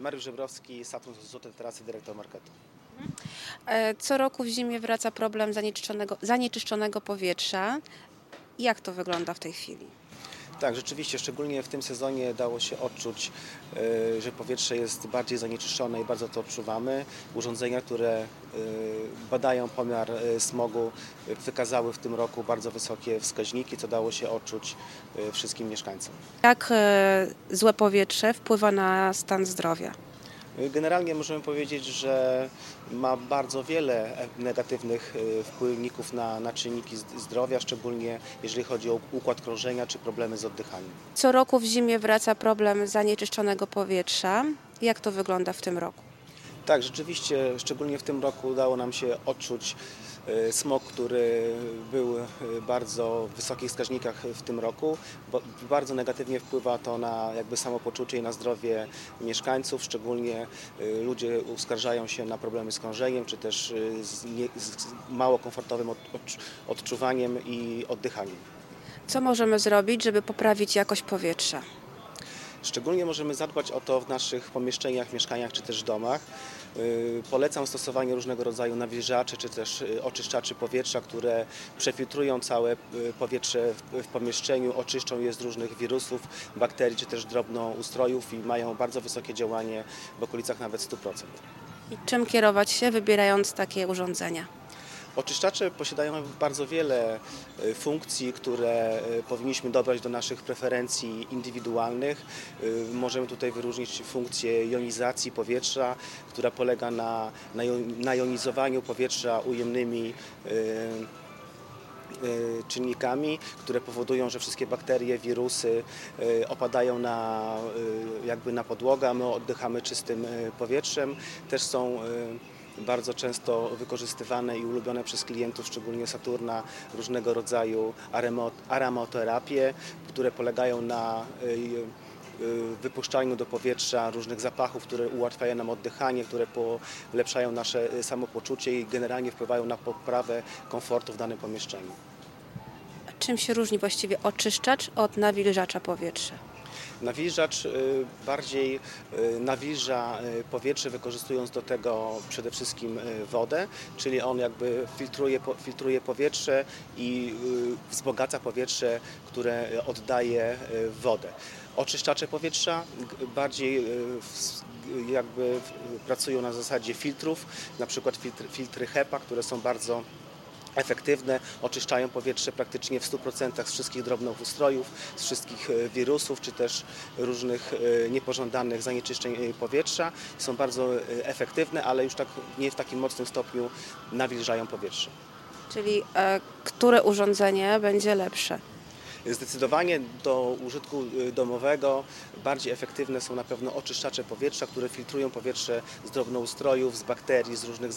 Mariusz Żebrowski, Saturn Złote Tarasy, dyrektor marketu. Co roku w zimie wraca problem zanieczyszczonego powietrza. Jak to wygląda w tej chwili? Tak, rzeczywiście, szczególnie w tym sezonie dało się odczuć, że powietrze jest bardziej zanieczyszczone i bardzo to odczuwamy. Urządzenia, które badają pomiar smogu, wykazały w tym roku bardzo wysokie wskaźniki, co dało się odczuć wszystkim mieszkańcom. Jak złe powietrze wpływa na stan zdrowia? Generalnie możemy powiedzieć, że ma bardzo wiele negatywnych wpływników na czynniki zdrowia, szczególnie jeżeli chodzi o układ krążenia czy problemy z oddychaniem. Co roku w zimie wraca problem zanieczyszczonego powietrza. Jak to wygląda w tym roku? Tak, rzeczywiście, szczególnie w tym roku udało nam się odczuć smog, który był w bardzo wysokich wskaźnikach w tym roku. Bardzo negatywnie wpływa to na samopoczucie i na zdrowie mieszkańców, szczególnie ludzie uskarżają się na problemy z krążeniem, czy też z mało komfortowym odczuwaniem i oddychaniem. Co możemy zrobić, żeby poprawić jakość powietrza? Szczególnie możemy zadbać o to w naszych pomieszczeniach, mieszkaniach czy też domach. Polecam stosowanie różnego rodzaju nawilżaczy czy też oczyszczaczy powietrza, które przefiltrują całe powietrze w pomieszczeniu, oczyszczą je z różnych wirusów, bakterii czy też drobnoustrojów i mają bardzo wysokie działanie w okolicach nawet 100%. I czym kierować się, wybierając takie urządzenia? Oczyszczacze posiadają bardzo wiele funkcji, które powinniśmy dobrać do naszych preferencji indywidualnych. Możemy tutaj wyróżnić funkcję jonizacji powietrza, która polega na jonizowaniu powietrza ujemnymi czynnikami, które powodują, że wszystkie bakterie, wirusy opadają na podłogę, a my oddychamy czystym powietrzem. Też są bardzo często wykorzystywane i ulubione przez klientów, szczególnie Saturna, różnego rodzaju aromaterapie, które polegają na wypuszczaniu do powietrza różnych zapachów, które ułatwiają nam oddychanie, które polepszają nasze samopoczucie i generalnie wpływają na poprawę komfortu w danym pomieszczeniu. A czym się różni właściwie oczyszczacz od nawilżacza powietrza? Nawilżacz bardziej nawilża powietrze, wykorzystując do tego przede wszystkim wodę, czyli on filtruje powietrze i wzbogaca powietrze, które oddaje wodę. Oczyszczacze powietrza bardziej pracują na zasadzie filtrów, na przykład filtry HEPA, które są bardzo efektywne, oczyszczają powietrze praktycznie w 100% z wszystkich drobnoustrojów, z wszystkich wirusów, czy też różnych niepożądanych zanieczyszczeń powietrza. Są bardzo efektywne, ale już nie w takim mocnym stopniu nawilżają powietrze. Czyli które urządzenie będzie lepsze? Zdecydowanie do użytku domowego bardziej efektywne są na pewno oczyszczacze powietrza, które filtrują powietrze z drobnoustrojów, z bakterii, z różnych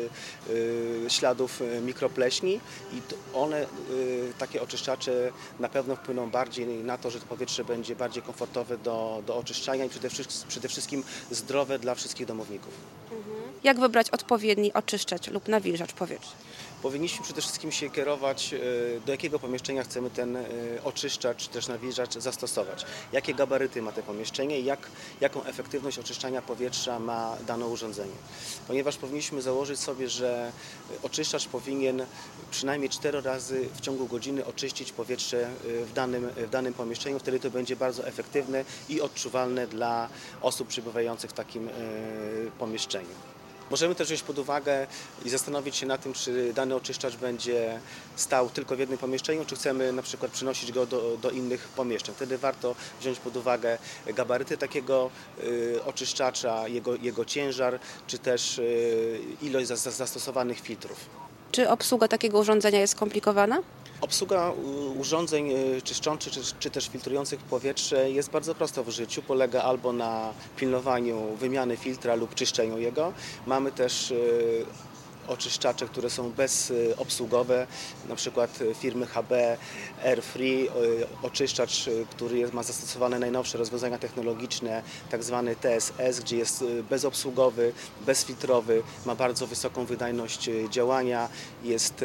śladów mikropleśni i takie oczyszczacze na pewno wpłyną bardziej na to, że to powietrze będzie bardziej komfortowe do oczyszczania i przede wszystkim zdrowe dla wszystkich domowników. Jak wybrać odpowiedni oczyszczacz lub nawilżacz powietrza? Powinniśmy przede wszystkim się kierować, do jakiego pomieszczenia chcemy ten oczyszczacz czy też nawilżacz zastosować. Jakie gabaryty ma to pomieszczenie i jaką efektywność oczyszczania powietrza ma dane urządzenie. Ponieważ powinniśmy założyć sobie, że oczyszczacz powinien przynajmniej 4 razy w ciągu godziny oczyścić powietrze w danym pomieszczeniu. Wtedy to będzie bardzo efektywne i odczuwalne dla osób przebywających w takim pomieszczeniu. Możemy też wziąć pod uwagę i zastanowić się nad tym, czy dany oczyszczacz będzie stał tylko w jednym pomieszczeniu, czy chcemy na przykład przenosić go do innych pomieszczeń. Wtedy warto wziąć pod uwagę gabaryty takiego oczyszczacza, jego ciężar, czy też ilość zastosowanych filtrów. Czy obsługa takiego urządzenia jest skomplikowana? Obsługa urządzeń czyszczących czy też filtrujących powietrze jest bardzo prosta w użyciu. Polega albo na pilnowaniu wymiany filtra lub czyszczeniu jego. Mamy też oczyszczacze, które są bezobsługowe, na przykład firmy HB, Airfree, oczyszczacz, który ma zastosowane najnowsze rozwiązania technologiczne, tak zwany TSS, gdzie jest bezobsługowy, bezfiltrowy, ma bardzo wysoką wydajność działania, jest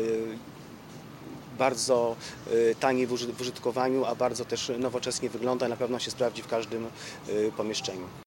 bardzo tani w użytkowaniu, a bardzo też nowocześnie wygląda i na pewno się sprawdzi w każdym pomieszczeniu.